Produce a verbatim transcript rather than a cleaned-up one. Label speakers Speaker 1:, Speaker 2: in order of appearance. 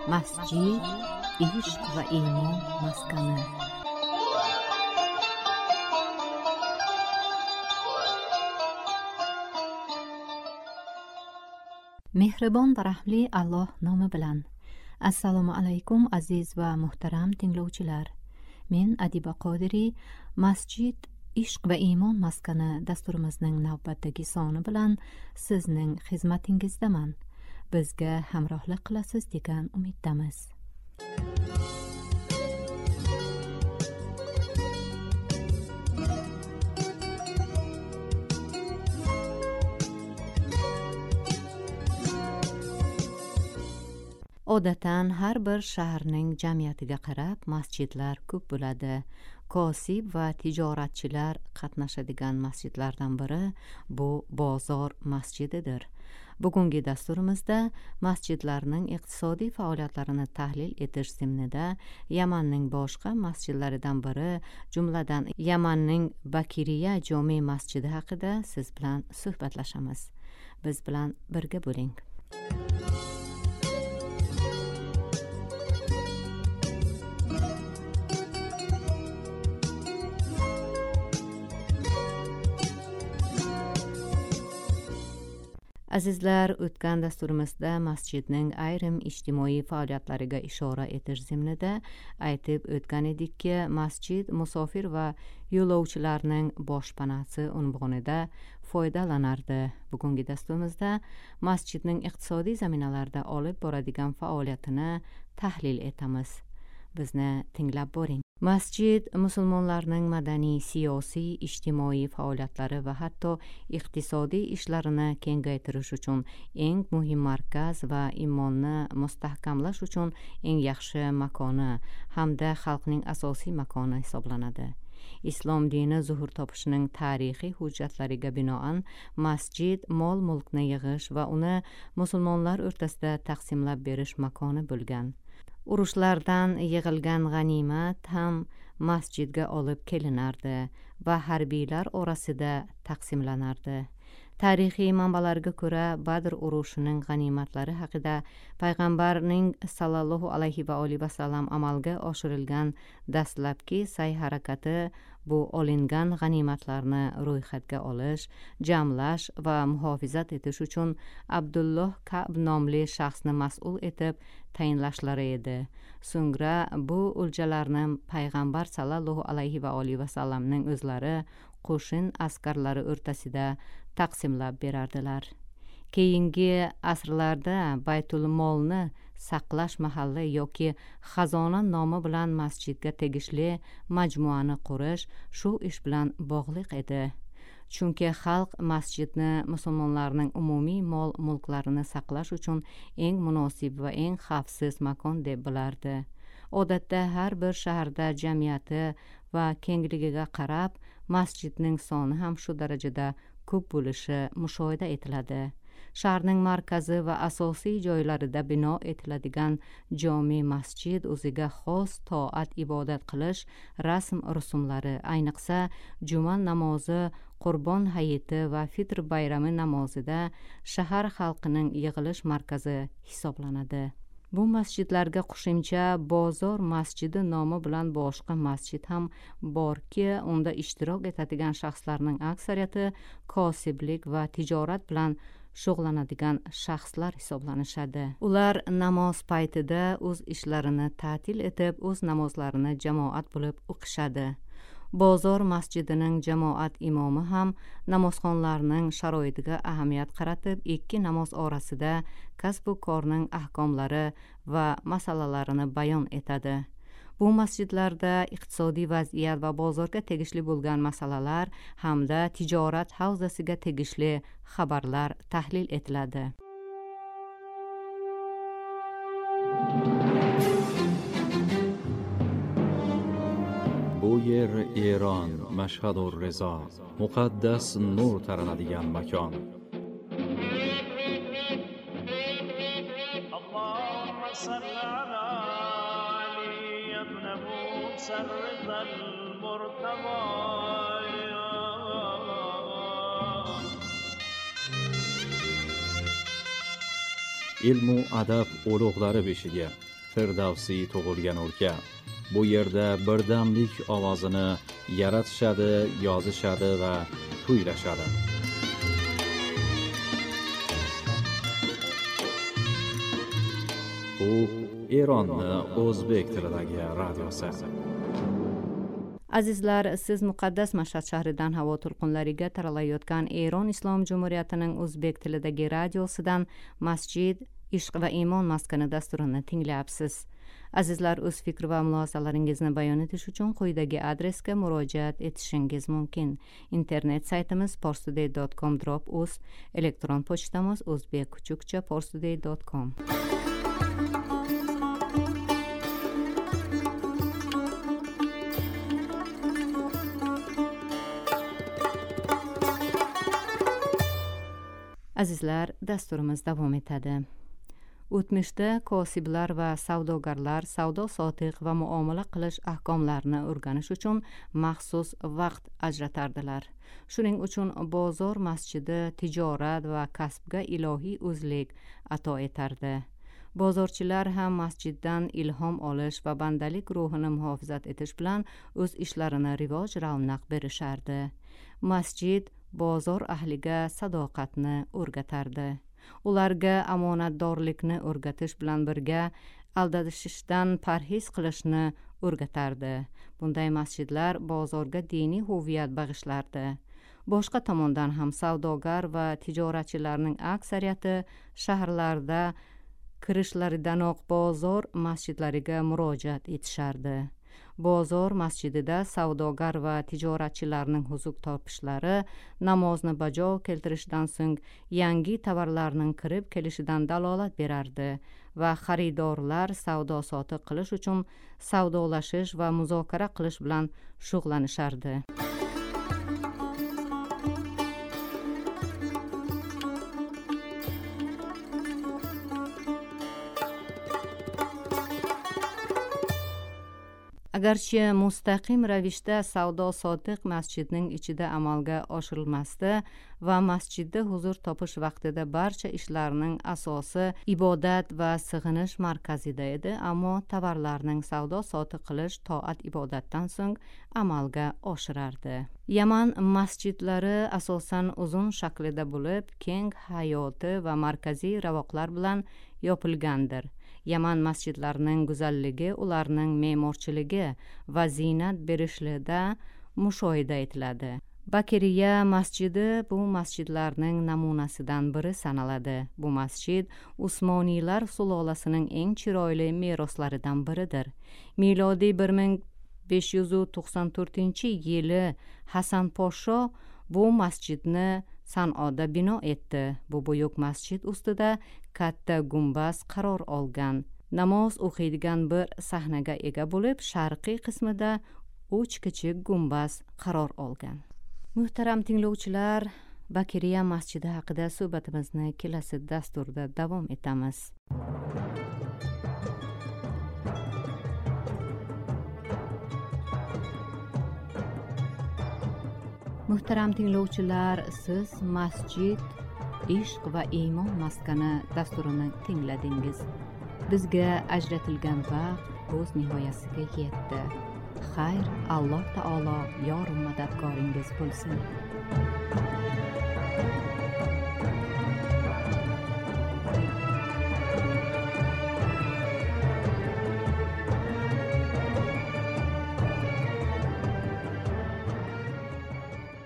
Speaker 1: مسجد عشق و ایمان مسکنه. mehribon va rahmli Alloh nomi bilan. Assalomu alaykum aziz va muhtaram tinglovchilar. Men Adiba Qodiri, Masjid Ishq va Iymon maskani dasturimizning navbatdagi soni bilan sizning xizmatingizdaman. Bizga hamrohlik qilasiz degan umiddamiz. Odatan har bir shaharning jamiyatiga qarab masjidlar ko'p bo'ladi. Kosib va tijoratchilar qatnashadigan masjidlardan biri bu bozor masjididir. Bugungi dasturimizda masjidlarning iqtisodiy faoliyatlarini tahlil etish zimnida Yamanning boshqa masjidlaridan biri, jumladan Yamanning Bakiriya jome masjidi haqida siz bilan suhbatlashamiz. Biz bilan birga bo'ling. Azizlar, o'tgan dasturimizda masjidning ayrim ijtimoiy faoliyatlariga ishora etish zimnida aytib o'tgan edikki, masjid musofir va yo'lovchilarning boshpanasi unvonida foydalanardi. Bugungi dasturimizda masjidning iqtisodiy zaminalarda olib boradigan faoliyatini tahlil etamiz. Bizni tinglab boring. Masjid musulmonlarning madaniy, siyosiy, ijtimoiy faoliyatlari va hatto iqtisodiy ishlarini kengaytirish uchun eng muhim markaz va iymonni mustahkamlash uchun eng yaxshi makoni hamda xalqning asosiy makoni hisoblanadi. Islom dini zuhur topishining tarixiy hujjatlariga binoan masjid mol-mulkni yig'ish va uni musulmonlar o'rtasida taqsimlab berish makoni bo'lgan. Urushlardan yig'ilgan g'animat ham masjidga olib kelinardi va harbiylar orasida taqsimlanardi. Tarixiy manbalarga ko'ra Badr urushining g'animatlari haqida payg'ambarning sallallohu alayhi va olihi vasallam amalga oshirilgan dastlabki sa'y harakati bu olingan g'animatlarni ro'yxatga olish, jamlash va muhofazat etish uchun Abdulloh Ka'b nomli shaxsni mas'ul etib tayinlashlari edi. So'ngra bu o'ljalarni payg'ambar sallallohu alayhi va olihi vasallamning o'zlari qo'shin askarlari o'rtasida taqsimlab berardilar. Keyingi asrlarda Baytul Molni saqlash mahalli yoki xazona nomi bilan masjidga tegishli majmuani qurish shu ish bilan bog'liq edi. Chunki xalq masjidni musulmonlarning umumiy mol-mulklarini saqlash uchun eng munosib va eng xavfsiz makon deb bilardi. Odatda har bir shaharda jamiyati va kengligiga qarab masjidning soni ham shu darajada ko'p bo'lishi mushohada etiladi. Shaharning markazi va asosiy joylarida bino etiladigan jome masjid o'ziga xos toat ibodat qilish rasm rusumlari, ayniqsa juma namozi, Qurbon hayiti va Fitr bayrami namozida shahar xalqining yig'ilish markazi hisoblanadi. Bu masjidlarga qo'shimcha bozor masjidi nomi bilan boshqa masjid ham borki, unda ishtirok etadigan shaxslarning aksariyati kosiblik va tijorat bilan shug'ullanadigan shaxslar hisoblanishadi. Ular namoz paytida o'z ishlarini ta'til etib, o'z namozlarini jamoat bo'lib o'qishadi. Bozor masjidining jamoat imomi ham namozxonlarning sharoitiga ahamiyat qaratib, ikki namoz orasida kasb va korning ahkomlari va masalalarini bayon etadi. Bu masjidlarda iqtisodiy vaziyat va bozorga tegishli bo'lgan masalalar hamda tijorat havzasiga tegishli xabarlar tahlil etiladi.
Speaker 2: Bu yer Eron, Mashhad va Rizo, muqaddas nur taranadigan makon. ilmu adab ulug'lari beshiga Firdavsiy tug'ilgan o'lka. Bu yerda birdamlik ovozini yaratishadi, yozishadi va kuylashadi. Bu Eronning o'zbek tilidagi radiosi.
Speaker 1: Azizlar, siz muqaddas Mashhad shahridan havo to'lqinlariga taralayotgan Eron Islom Jumhuriyatining o'zbek tilidagi radiosidan Masjid, ishq va iymon maskani dasturini tinglayapsiz. Azizlar, o'z fikr va mulozalaringizni bayon etish uchun quyidagi adresga murojaat etishingiz mumkin. Internet saytimiz parstoday dot com drop uz, elektron pochtamiz o'zbek kuchukcha parstoday dot com. Azizlar, dasturimiz davom etadi. O'tmishda kosiblar va savdogarlar savdo sotiq va muomala qilish ahkomlarini o'rganish uchun maxsus vaqt ajratardilar. Shuning uchun bozor masjidi tijorat va kasbga ilohiy o'zlik ato etardi. Bozorchilar ham masjiddan ilhom olish va bandalik ruhini muhofazat etish bilan o'z ishlarini rivoj ravnaq berishardi. Masjid bozor ahliga sadoqatni o'rgatardi. Ularga omonatdorlikni o'rgatish bilan birga aldatishishdan parhez qilishni o'rgatardi. Bunday masjidlar bozorga diniy huviyat bag'ishlardi. Boshqa tomondan ham savdogar va tijoratchilarning aksariyati shaharlarda kirishlaridanoq bozor masjidlariga murojaat etishardi. Bozor masjidida savdogar va tijoratchilarning huzur topishlari namozni bajo keltirishdan so'ng yangi tovarlarning kirib kelishidan dalolat berardi va xaridorlar savdo sotiq qilish uchun savdolashish va muzokara qilish bilan shug'ullanishardi. Agarchi mustaqim ravishda savdo sotiq masjidning ichida amalga oshirilmasdi va masjidda huzur topish vaqtida barcha ishlarning asosi ibodat va sig'inish markazida edi, ammo tovarlarning savdo sotiq qilish toat ibodatdan so'ng amalga oshirardi. Yaman masjidlari asosan uzun shaklida bo'lib, keng hayoti va markaziy ravoqlar bilan yopilgandir. Yaman masjidlarining go'zalligi ularning me'morchiligi va ziynat berishida mushohida etiladi. Bakiriya masjidi bu masjidlarning namunasidan biri sanaladi. Bu masjid Usmoniylar sulolasining eng chiroyli meroslaridan biridir. Milodiy bir ming besh yuz to'qson to'rtinchi yili Hasan Podsho bu masjidni Sanoda bino etdi. Bu buyuk masjid ustida katta gumbaz qaror olgan. Namoz o'qiydigan bir sahnaga ega bo'lib, sharqiy qismida uch kichik gumbaz qaror olgan. Muhtaram tinglovchilar, Bakiriya masjidi haqida suhbatimizni kelasi dasturda davom etamiz. Muhtaram tinglovchilar, siz Masjid, ishq va iymon maskani dasturini tingladingiz. Bizga ajratilgan vaqt o'z nihoyasiga yetdi. Xayr, Alloh taolo yor madadkoringiz bo'lsin.